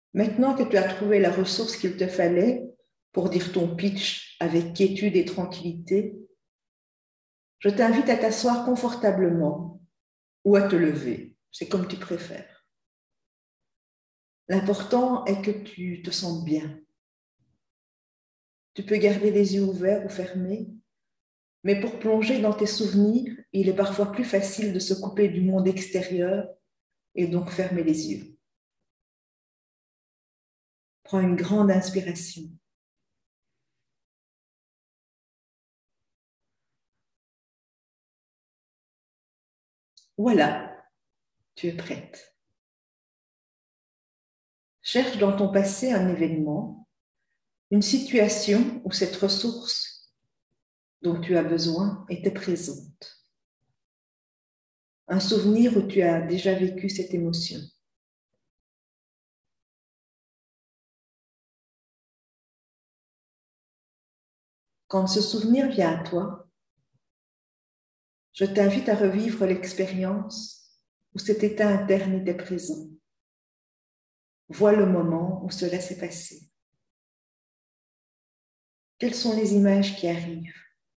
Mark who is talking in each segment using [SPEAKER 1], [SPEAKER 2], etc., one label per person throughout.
[SPEAKER 1] Maintenant que tu as trouvé la ressource qu'il te fallait pour dire ton pitch avec quiétude et tranquillité, je t'invite à t'asseoir confortablement ou à te lever. C'est comme tu préfères. L'important est que tu te sentes bien. Tu peux garder les yeux ouverts ou fermés, mais pour plonger dans tes souvenirs, il est parfois plus facile de se couper du monde extérieur et donc fermer les yeux. Prends une grande inspiration. Voilà, tu es prête. Cherche dans ton passé un événement, une situation où cette ressource dont tu as besoin était présente. Un souvenir où tu as déjà vécu cette émotion. Quand ce souvenir vient à toi, je t'invite à revivre l'expérience où cet état interne était présent. Vois le moment où cela s'est passé. Quelles sont les images qui arrivent?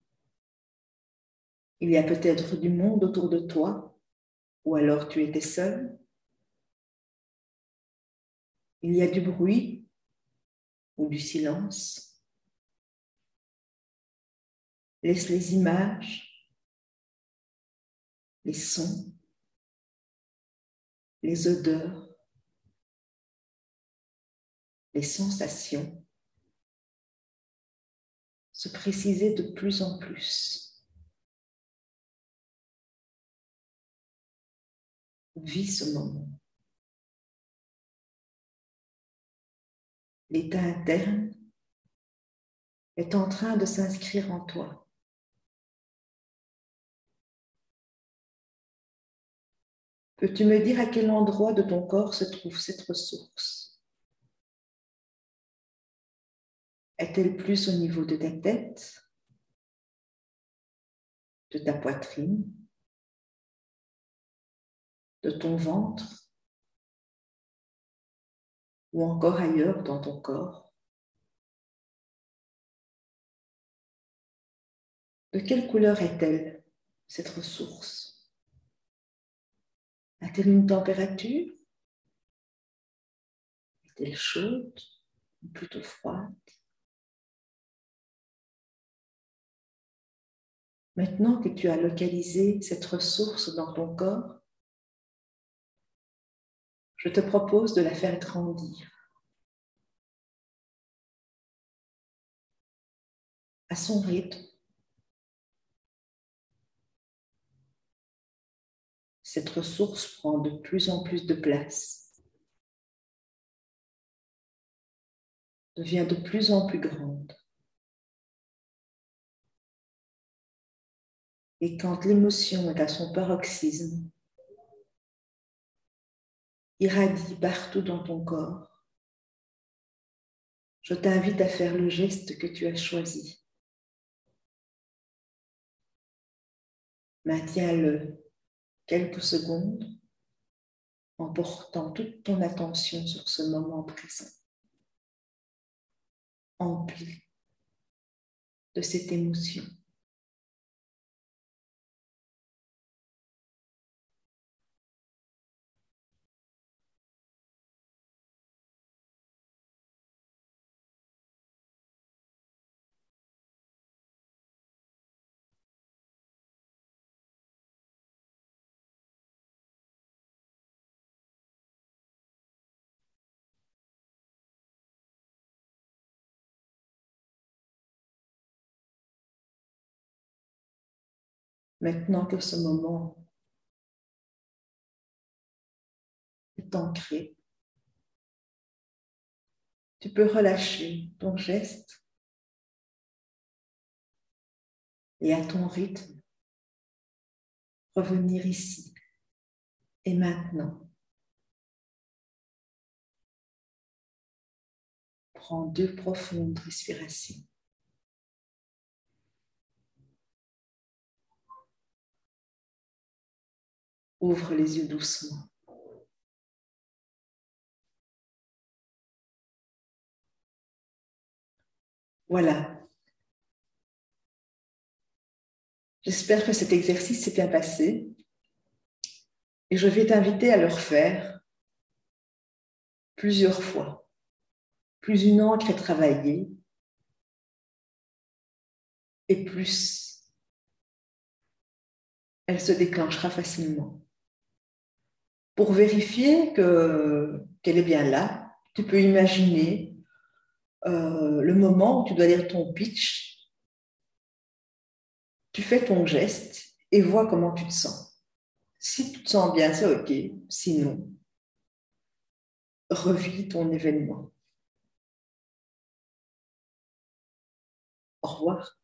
[SPEAKER 1] Il y a peut-être du monde autour de toi, ou alors tu étais seul. Il y a du bruit ou du silence. Laisse les images, les sons, les odeurs, les sensations se préciser de plus en plus. Vis ce moment. L'état interne est en train de s'inscrire en toi. Peux-tu me dire à quel endroit de ton corps se trouve cette ressource? Est-elle plus au niveau de ta tête, de ta poitrine, de ton ventre ou encore ailleurs dans ton corps? De quelle couleur est-elle, cette ressource? A-t-elle une température? Est-elle chaude ou plutôt froide? Maintenant que tu as localisé cette ressource dans ton corps, je te propose de la faire grandir à son rythme. Cette ressource prend de plus en plus de place, devient de plus en plus grande. Et quand l'émotion est à son paroxysme, irradie partout dans ton corps, je t'invite à faire le geste que tu as choisi. Maintiens-le quelques secondes en portant toute ton attention sur ce moment présent, empli de cette émotion. Maintenant que ce moment est ancré, tu peux relâcher ton geste et à ton rythme, revenir ici et maintenant. Prends 2 profondes respirations. Ouvre les yeux doucement. Voilà. J'espère que cet exercice s'est bien passé et je vais t'inviter à le refaire plusieurs fois. Plus une encre est travaillée et plus elle se déclenchera facilement. Pour vérifier qu'elle est bien là, tu peux imaginer le moment où tu dois lire ton pitch, tu fais ton geste et vois comment tu te sens. Si tu te sens bien, c'est OK. Sinon, revis ton événement. Au revoir.